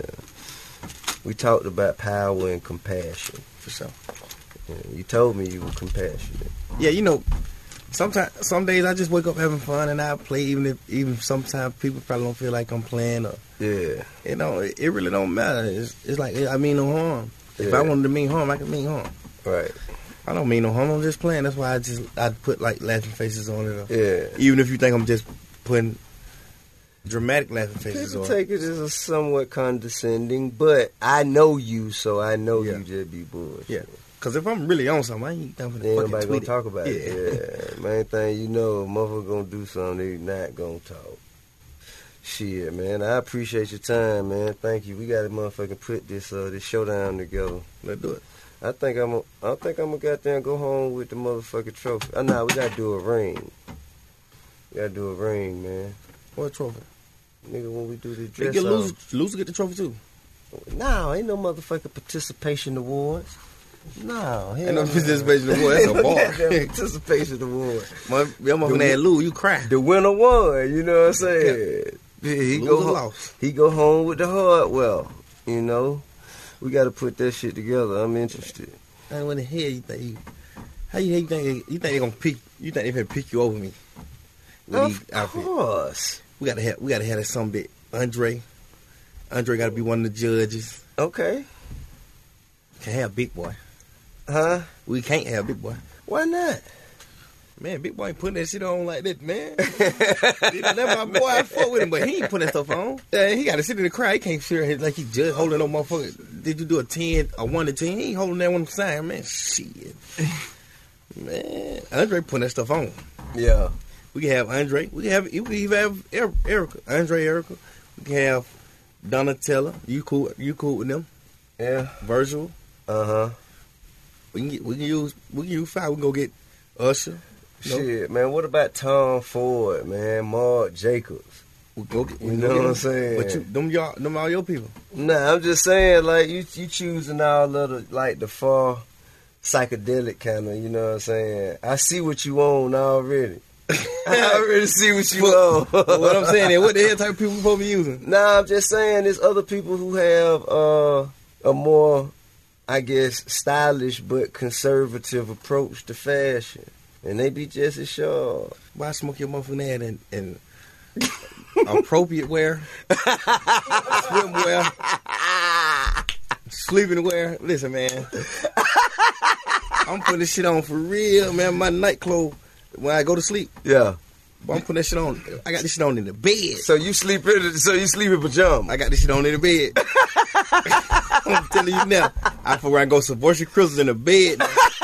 We talked about power and compassion. For sure. Yeah, you told me you were compassionate. Yeah, you know, sometimes, some days I just wake up having fun and I play, even if, even sometimes people probably don't feel like I'm playing or, Yeah. you know, it, it really don't matter. It's, it's like, I mean no harm. If Yeah. I wanted to mean harm, I can mean harm. Right. I don't mean no harm. I'm just playing. That's why I just I put like laughing faces on it. Or, Yeah. even if you think I'm just putting dramatic laughing faces People on take it as a somewhat condescending, but I know you, so I know Yeah. you just be bullshit. Yeah. Because if I'm really on something, I ain't going to Ain't fucking nobody tweet gonna it. talk about Yeah. it. Yeah. Main thing you know, a motherfucker gonna do something, they not gonna talk. Shit, man. I appreciate your time, man. Thank you. We gotta motherfucking put this uh this showdown together. Let's do it. I think I'm a, I think I'm gonna goddamn go home with the motherfucking trophy. Oh, nah, we gotta do a ring. We gotta do a ring, man. What trophy? Nigga, when we do the They dress get off. loser, loser get the trophy too. No, ain't no motherfucking participation awards. No, hell Ain't no no. participation award. That's a bar. Goddamn participation award. My, your motherfucking ass lose, you cry. The winner won, you know what I'm saying? Yeah, he Lose go or ho- loss. he go home with the hardware, you know. We got to put that shit together. I'm interested. And when the hell you think you, how you, you think they, you think they gonna pick? You think they finna pick you over me? With Of these outfits? course. We gotta have we gotta have that some bit. Andre, Andre gotta be one of the judges. Okay. Can't have Big Boy. Huh? We can't have Big Boy. Why not? Man, Big Boy ain't putting that shit on like that, man. You know, that's my boy. I fuck with him, but he ain't putting that stuff on. Yeah, he got to sit in the crowd. He can't sit here like he just holding no motherfucker. Did you do a ten, a one to ten? He ain't holding that one sign, man. Shit, man. Andre putting that stuff on. Yeah. We can have Andre. We can have. We can even have Er- Erica. Andre, Erica. We can have Donatella. You cool? You cool with them? Yeah. Virgil. Uh huh. We can get. We can use. We can use five. We can go get Usher. No. Shit, man. What about Tom Ford, man? Mark Jacobs. We go get. We You can know go get what I'm them. saying? But you, them y'all, them all your people. Nah, I'm just saying, like, you you choosing all of the, like, the far psychedelic kind of, you know what I'm saying? I see what you own already. I already see what you own. But what I'm saying is, what the hell type of people we supposed to be using? Nah, I'm just saying there's other people who have uh, a more, I guess, stylish but conservative approach to fashion. And they be just as sharp. Why smoke your motherfucking ad and, and appropriate wear, swimwear, sleeping wear? Listen, man, I'm putting this shit on for real, man. My night clothes when I go to sleep. Yeah. But I'm putting that shit on. I got this shit on in the bed. So you sleep in so you sleep in pajamas. I got this shit on in the bed. I'm telling you now. I for I go Savorsky Crystals in the bed.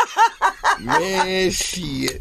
Man, shit.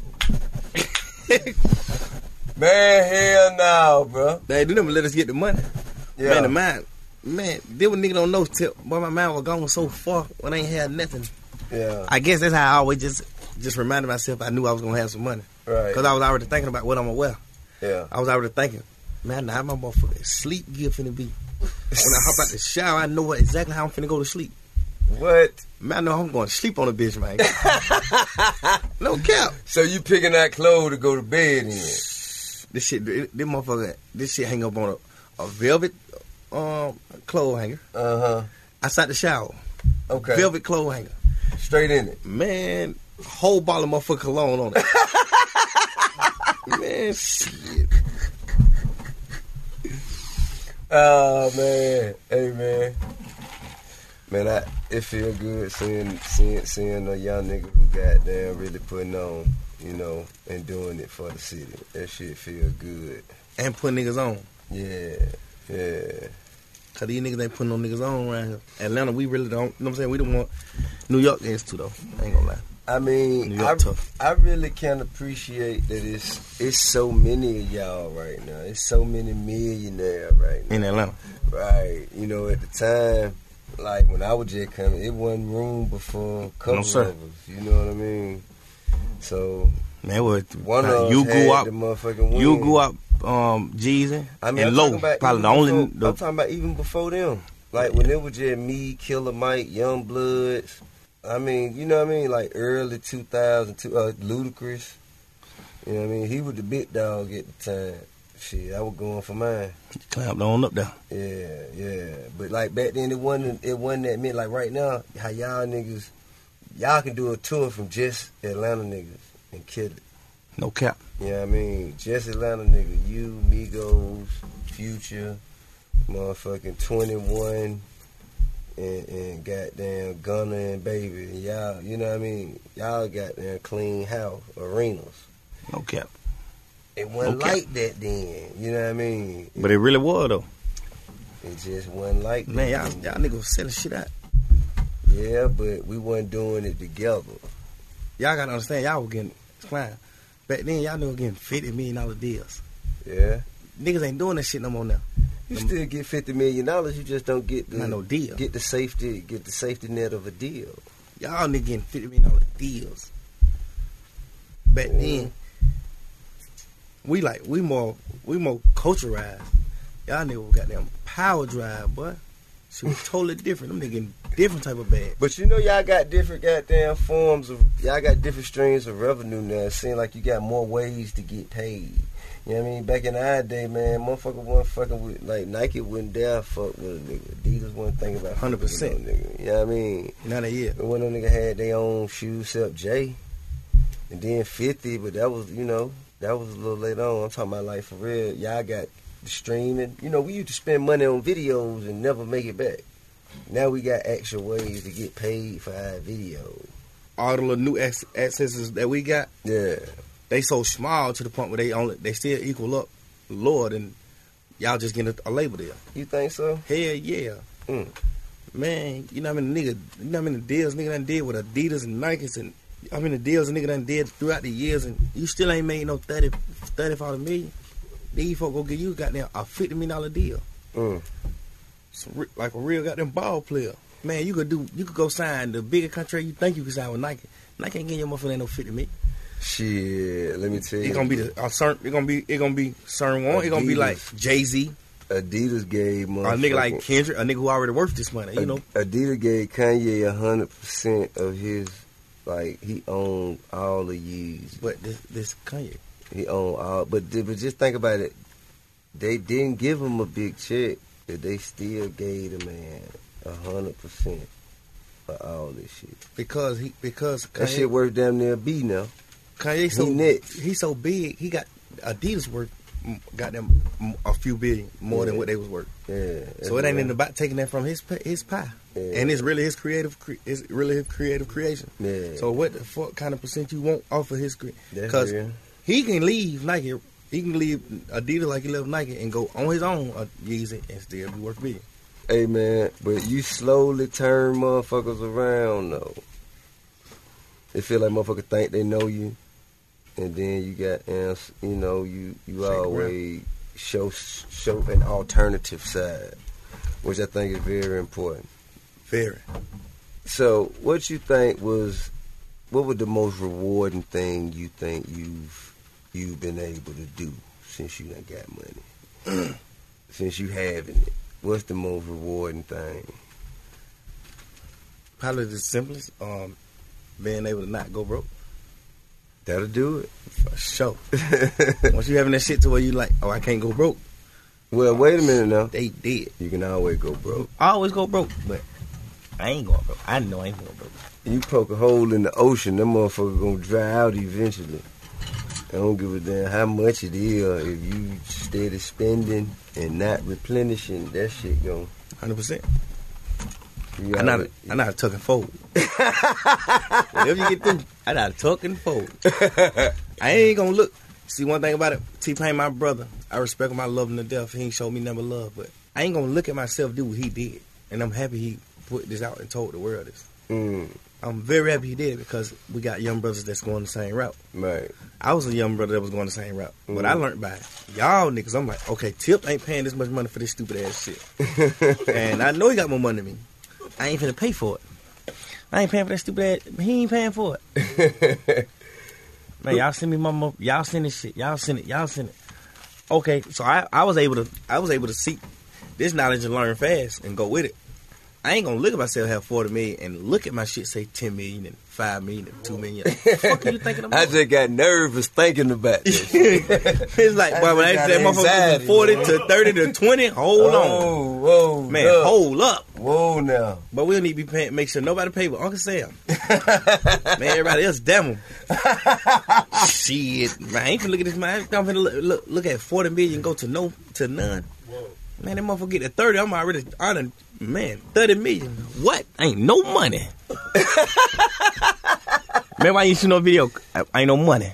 Man, hell no, bro. They do never let us get the money. Yeah. Man, the mind, man, they what nigga don't know till boy, my mind was gone so far when I ain't had nothing. Yeah. I guess that's how I always just just reminded myself I knew I was gonna have some money. Right. Because I was already thinking about what I'm gonna wear. Yeah. I was already thinking, man, now my motherfucking sleep gear finna be. When I hop out the shower, I know what, exactly how I'm finna go to sleep. What? Man, I know I'm going to sleep on a bitch, man. No cap. So you picking that clothes to go to bed in? This shit, this motherfucker, this shit hang up on a, a velvet um clothes hanger. Uh huh. Outside the shower. Okay. Velvet clothes hanger. Straight in it. Man, whole bottle of motherfucking cologne on it. Man, shit. Oh, man. Hey, man. Man, I, it feel good seeing, seeing, seeing a young nigga who goddamn really putting on, you know, and doing it for the city. That shit feel good. And putting niggas on. Yeah, yeah. Cause these niggas ain't putting no niggas on around here. Atlanta, we really don't, you know what I'm saying? We don't want New York is too, though. I ain't gonna lie. I mean, New York I, tough. I really can appreciate that it's it's so many of y'all right now. It's so many millionaires right now. In Atlanta. Right. You know, at the time, like when I was just coming, it wasn't room before a couple No, sir. of us. You know what I mean? So Man, what? one of us you had grew up, the motherfucking win. you grew up, um, Jeezy I mean, and I'm Low. talking about Probably the even only. before- the, I'm talking about even before them. Like when it was just me, Killer Mike, Young Bloods. I mean, you know what I mean? Like early two thousand, uh, Ludacris. You know what I mean? He was the big dog at the time. Shit, I was going for mine. clamped on up there. Yeah, yeah. But like back then, it wasn't. It wasn't that meant. Like right now, how y'all niggas, y'all can do a tour from just Atlanta niggas and kill it. No cap. You know what I mean? Just Atlanta niggas. You, Migos, Future, motherfucking twenty-one, and, and goddamn Gunna and Baby. And y'all, you know what I mean? Y'all goddamn clean house, arenas. No cap. It wasn't Okay. like that then. You know what I mean? But it really was though. It just wasn't like that. Man, y'all, then. y'all niggas was selling shit out. Yeah, but we wasn't doing it together. Y'all gotta understand, y'all was getting fine. Back then, y'all niggas getting fifty million dollar deals. Yeah. Niggas ain't doing that shit no more now. You Them- still get fifty million dollars. You just don't get the Not no deal. Get the safety. Get the safety net of a deal. Y'all niggas getting fifty million dollar deals. Back Yeah. then, we like we more we more culturized. Y'all niggas got them power drive, boy. Shit was totally different. Them niggas getting different type of bag. But you know, y'all got different goddamn forms of. Y'all got different streams of revenue now. It seems like you got more ways to get paid. You know what I mean? Back in our day, man, motherfucker wasn't fucking with, like, Nike wouldn't dare fuck with a nigga. Adidas wasn't thinking about one hundred percent. fucking with no nigga. You know what I mean? Not a year. But when them nigga had their own shoes, except Jay, and then fifty, but that was, you know, that was a little later on. I'm talking about, like, for real, y'all got the streaming. You know, we used to spend money on videos and never make it back. Now we got actual ways to get paid for our videos. All the little new ac- accesses that we got, Yeah. they so small to the point where they only they still equal up lower than y'all just getting a, a label deal. You think so? Hell yeah. Mm. Man, you know how many nigga, you know how many deals nigga done did with Adidas and Nikes and how many deals a nigga done did throughout the years and you still ain't made no thirty, thirty, forty million. These folk go give you goddamn a fifty million dollar deal. Mm. Some, re- like a real goddamn ball player. Man, you could do, you could go sign the bigger contract you think you can sign with Nike. Nike ain't getting your motherfucker ain't no fifty million. Shit, let me tell you. It's gonna be the a certain. It's gonna be. It's gonna be certain one. It's gonna be like Jay Z, Adidas gave a nigga like Kendrick, a nigga who already worth this money. You know, Adidas gave Kanye a hundred percent of his, like, he owned all the Yeezys. but this, this Kanye. He owned all, but but just think about it. They didn't give him a big check, but they still gave the man a hundred percent for all this shit. Because he because That Kanye, shit worth damn near B now. Kanye so he next. he so big. He got Adidas worth mm, got them mm, a few billion more than Yeah. what they was worth. Yeah. So it ain't even about taking that from his pa- his pie, Yeah. and it's really his creative. Cre- it's really his creative creation. Yeah. So what the fuck kind of percent you want off of his? That's Because real. he can leave Nike. He can leave Adidas like he left Nike and go on his own uh, Yeezy and still be worth billion. Hey man, but you slowly turn motherfuckers around though. They feel like motherfuckers think they know you, and then you got, ans- you know, you you Shake always show show an alternative side, which I think is very important. Very. So, what you think was, what was the most rewarding thing you think you've you've been able to do since you done got money, since you having it? What's the most rewarding thing? Probably the simplest. Um, being able to not go broke. That'll do it. For sure. Once you having that shit to where you like, oh, I can't go broke. Well, wait a minute now. They did. You can always go broke. I always go broke, but I ain't going broke. I know I ain't going broke. You poke a hole in the ocean, that motherfucker gonna dry out eventually. I don't give a damn how much it is. If you steady spending and not replenishing, that shit gon' one hundred percent. You I know how to, I know how to tuck and fold. Whenever you get through, I know how to tuck and fold. I ain't gonna look. See, one thing about it, T-Pain, my brother, I respect him, I love him to death. He ain't showed me never love, but I ain't gonna look at myself do what he did. And I'm happy he put this out and told the world this. Mm. I'm very happy he did it because we got young brothers that's going the same route. Right. I was a young brother that was going the same route. Mm. But I learned by y'all niggas, I'm like, okay, Tip ain't paying this much money for this stupid ass shit. And I know he got more money than me. I ain't finna pay for it. I ain't paying for that stupid ass. He ain't paying for it. Man, y'all send me my mo- y'all send this shit. Y'all send it. Y'all send it. Okay, so I, I was able to I was able to seek this knowledge and learn fast and go with it. I ain't gonna look at myself have forty million and look at my shit say ten million and five million and two million. What the fuck are you thinking about? I just got nervous thinking about this. It's like, boy, when I said motherfucker from forty to thirty to twenty, hold whoa, on. Whoa, man, look. hold up. Whoa now. But we'll need to be paying, make sure nobody pay with Uncle Sam. Man, everybody else damn them. Shit. Man, I ain't finna look at this man. I'm finna look, look, look at forty million go to no to none. Whoa. Man, that motherfucker get to thirty, I'm already honored. Man, thirty million. What? Ain't no money. Man, why you see no video? Ain't no money.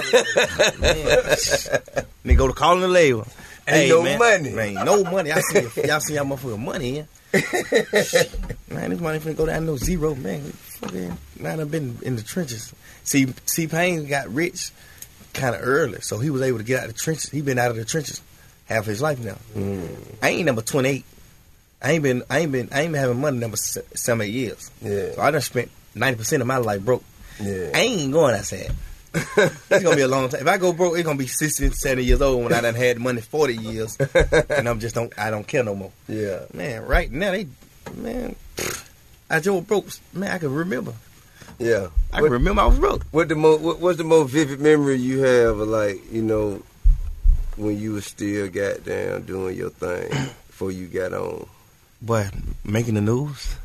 They go to calling the label. Ain't hey, no man, money. Man, ain't no money. I see y'all see y'all motherfucking money here. Man, this money finna go down no zero, man. Fucking, man, I've been in the trenches. See, T-Pain got rich kind of early, so he was able to get out of the trenches. He been out of the trenches half his life now. Mm. I ain't number twenty-eight. I ain't been, I ain't been, I ain't been having money number seven, eight years. Yeah. So I done spent ninety percent of my life broke. Yeah. I ain't going outside. It's gonna be a long time. If I go broke, it's gonna be sixty, seventy years old when I done had money forty years, and I'm just don't, I don't care no more. Yeah. Man, right now they, man, I just broke. Man, I can remember. Yeah. I what, can remember I was broke. What the mo- what, what's the most vivid memory you have of, like, you know, when you was still goddamn doing your thing before you got on? Boy, making the news.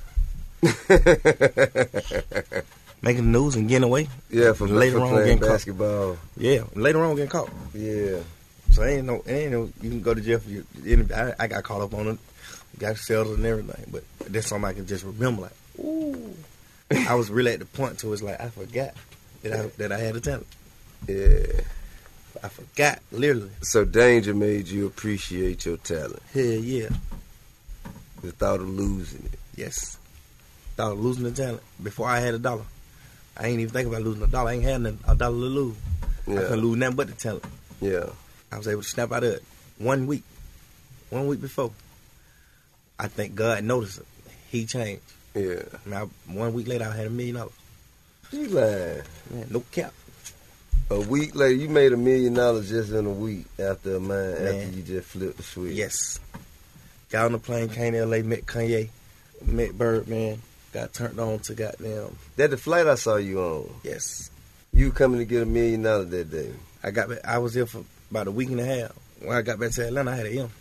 Making the news and getting away. Yeah, for later for on playing getting basketball. Caught. Yeah, later on getting caught. Yeah. So ain't no, ain't no. You can go to jail for you. I, I got caught up on it, got settled and everything. But that's something I can just remember. Like, ooh, I was really at the point to it's like I forgot that I that I had a talent. Yeah, I forgot literally. So danger made you appreciate your talent. Hell yeah. The thought of losing it. Yes. Thought of losing the talent before I had a dollar. I ain't even think about losing a dollar. I ain't had a dollar to lose. Yeah. I couldn't lose nothing but the talent. Yeah. I was able to snap out of it one week. One week before. I think God noticed it. He changed. Yeah. Now, one week later, I had a million dollars. You lying. Man, no cap. A week later, you made a million dollars just in a week after a man, Man. after you just flipped the switch. Yes. Got on the plane, came to L A, met Kanye, met Birdman, got turned on to goddamn. That the flight I saw you on? Yes. You coming to get a million dollars that day? I got back, I was there for about a week and a half. When I got back to Atlanta, I had an M.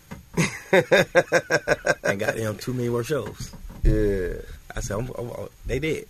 And got them two million worth shows. Yeah. I said, I'm, I'm, I'm, they did.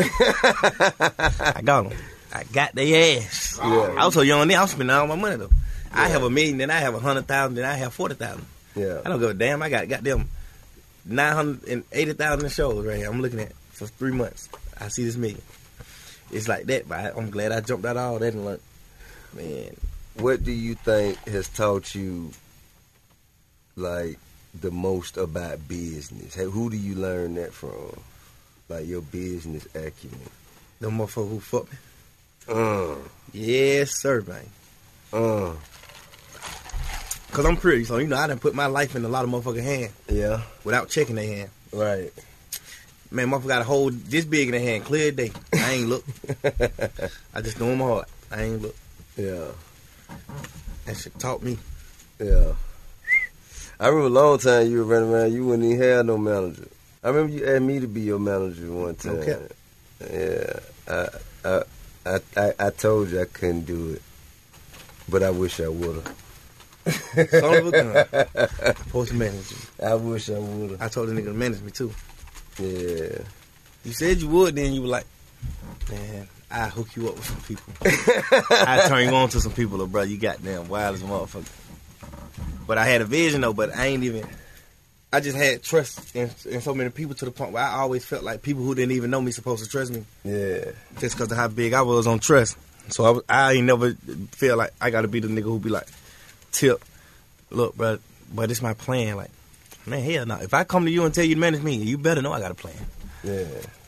I got them. I got their ass. Yeah. I was so young then, I was spending all my money though. Yeah. I have a million, then I have a hundred thousand, then I have forty thousand. Yeah. I don't give a damn. I got got them nine hundred and eighty thousand shows right here. I'm looking at for three months. I see this million. It's like that, but I, I'm glad I jumped out of all that and learned. Man, what do you think has taught you, like, the most about business? Hey, who do you learn that from? Like, your business acumen. The motherfucker who fucked me. Uh. Yes, sir, man. Uh. Cause I'm pretty, so you know I done put my life in a lot of motherfucking hands. Yeah. Without checking their hand. Right. Man, motherfucker got a hole this big in their hand, clear day. I ain't look. I just know in my heart. I ain't look. Yeah. That shit taught me. Yeah. I remember a long time you were running around, you wouldn't even have no manager. I remember you asked me to be your manager one time. Okay. Yeah. I, I I I I told you I couldn't do it. But I wish I would have. Son of a gun. Supposed to manage you. I wish I would have. I told the nigga to manage me too. Yeah. You said you would, then you were like, man, I hook you up with some people. I turn you on to some people, bro. You goddamn wild as a motherfucker. But I had a vision though, but I ain't even. I just had trust in, in so many people to the point where I always felt like people who didn't even know me supposed to trust me. Yeah. Just because of how big I was on trust. So I, was, I ain't never feel like I got to be the nigga who be like, Tip, look, bro, but this my plan. Like, man, hell no. If I come to you and tell you to manage me, you better know I got a plan. Yeah.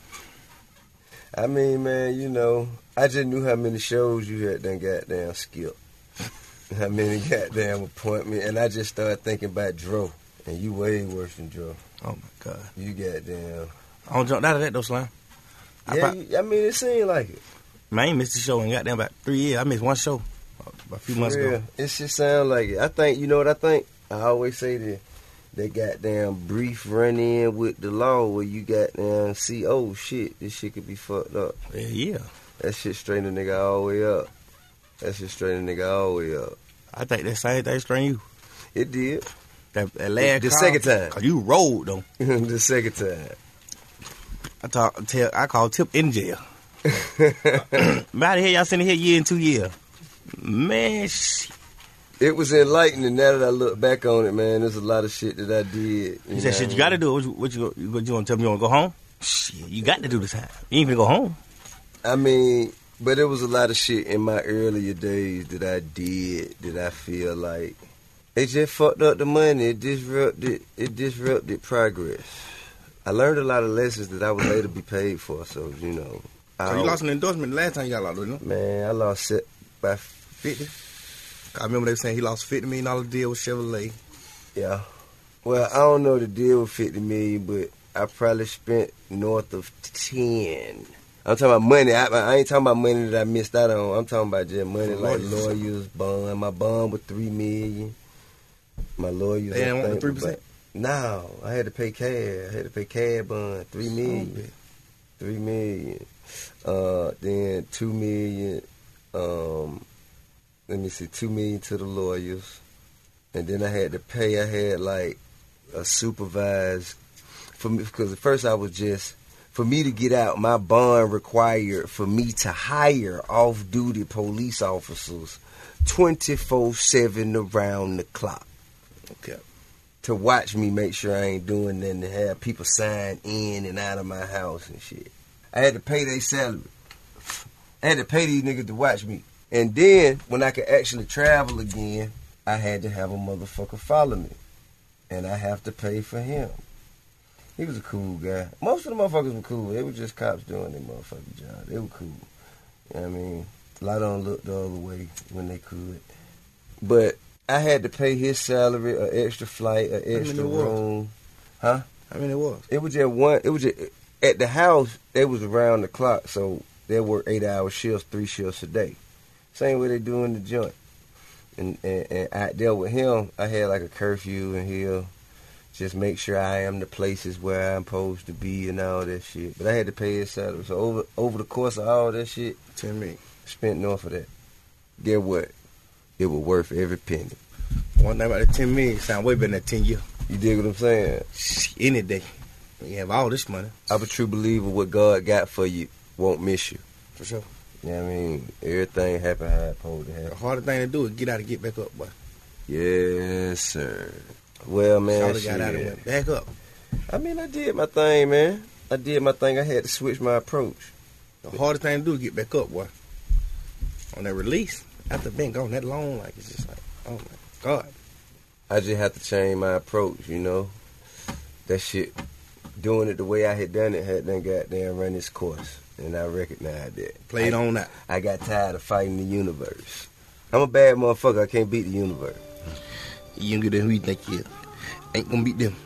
I mean, man, you know, I just knew how many shows you had done goddamn skipped. How many goddamn appointments. And I just started thinking about Dro. And you way worse than Dro. Oh, my God. You goddamn. I don't jump out of that, though, Slime. I, yeah, pro- you, I mean, it seemed like it. Man, I ain't missed the show in goddamn about three years. I missed one show a few months yeah, ago. It just sound like it. I think, you know what I think? I always say that they goddamn brief run in with the law where you goddamn see, oh, shit, this shit could be fucked up. Yeah, yeah. That shit straighten a nigga all the way up. That shit straighten a nigga all the way up. I think that same thing straighten you. It did. That, that last The call, second time. Cause you rolled, though. The second time. I talk, tell, I call Tip in jail. About here, y'all sitting here year and two years. Man, shit. It was enlightening now that I look back on it, man. There's a lot of shit that I did. You, You said, shit, you got to do it. What you, what you, what you want to tell me? You want to go home? Shit, you got to do this time. You ain't gonna go home. I mean, but there was a lot of shit in my earlier days that I did that I feel like it just fucked up the money. It disrupted, it disrupted progress. I learned a lot of lessons that I would later be paid for, so, you know. So you lost an endorsement the last time you got lost, didn't you? Man, I lost set by fifty. I remember they were saying he lost a fifty million dollars deal with Chevrolet. Yeah. Well, I don't know the deal with fifty million dollars, but I probably spent north of ten. I'm talking about money. I, I ain't talking about money that I missed out on. I'm talking about just money like lawyers, bond. My bond was three million dollars. My lawyers. They didn't want the three percent? No, I had to pay cash. I had to pay cash bond, three million dollars. Three million. Uh, then two million. Um, let me see, two million to the lawyers, and then I had to pay. I had like a supervised for me because at first I was just for me to get out. My bond required for me to hire off-duty police officers, twenty-four seven around the clock. Okay. To watch me make sure I ain't doing nothing, to have people sign in and out of my house and shit. I had to pay their salary. I had to pay these niggas to watch me. And then, when I could actually travel again, I had to have a motherfucker follow me. And I have to pay for him. He was a cool guy. Most of the motherfuckers were cool. They were just cops doing their motherfucking job. They were cool. You know what I mean? A lot of them looked the other way when they could. But I had to pay his salary, an extra flight, an extra room. Huh? How many it was? It was just one. It was just at the house. It was around the clock, so they work eight hour shifts, three shifts a day. Same way they do in the joint. And, and and out there with him, I had like a curfew, and he'll just make sure I am the places where I'm supposed to be and all that shit. But I had to pay his salary. So over over the course of all that shit, ten million. Spent north of that. Get what? It was worth every penny. One thing about the ten million sound way better than ten years. You dig what I'm saying? Any day. You have all this money. I'm a true believer what God got for you won't miss you. For sure. You know what I mean? Everything happen how it's supposed to happen. The hardest thing to do is get out and get back up, boy. Yes, sir. Well, man, shit. Got out and went back up. I mean, I did my thing, man. I did my thing. I had to switch my approach. The hardest thing to do is get back up, boy. On that release, after being gone that long, like, it's just like, oh, my God. I just have to change my approach, you know? That shit, doing it the way I had done it, had done goddamn run its course. And I recognized that. Played I, on that. I got tired of fighting the universe. I'm a bad motherfucker. I can't beat the universe. Younger than who you think you is. Ain't gonna beat them.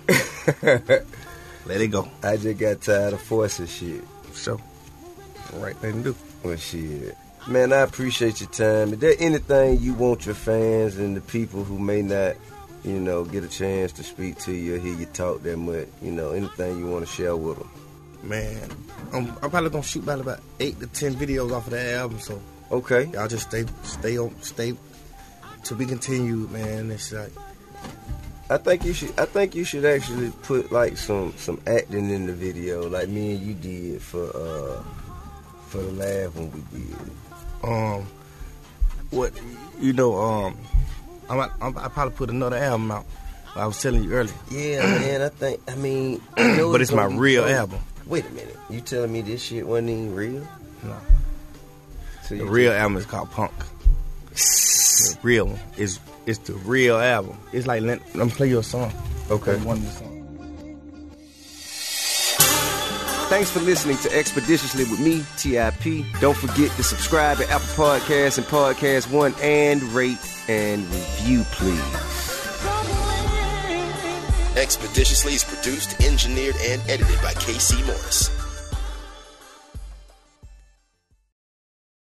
Let it go. I just got tired of forcing shit. So, right thing to do. Well, shit. Man, I appreciate your time. Is there anything you want your fans and the people who may not, you know, get a chance to speak to you or hear you talk that much, you know, anything you want to share with them? Man, I'm, I'm probably gonna shoot about about eight to ten videos off of that album, so okay, y'all just stay, stay on, stay to be continued, man. It's like I think you should. I think you should actually put like some some acting in the video, like me and you did for uh for the laugh when we did. Um, what you know? Um, I I'm, I probably put another album out. I was telling you earlier. Yeah, man. I think. I mean, I know but it's, it's my real fun. album. Wait a minute. You telling me this shit wasn't even real? No. So the real album is called Punk. The real one is it's the real album. It's like let, let me play you a song. Okay. One of the songs. Thanks for listening to Expeditiously with me, T I P. Don't forget to subscribe at Apple Podcasts and Podcast One and rate and review, please. Expeditiously is produced, engineered, and edited by K C Morris.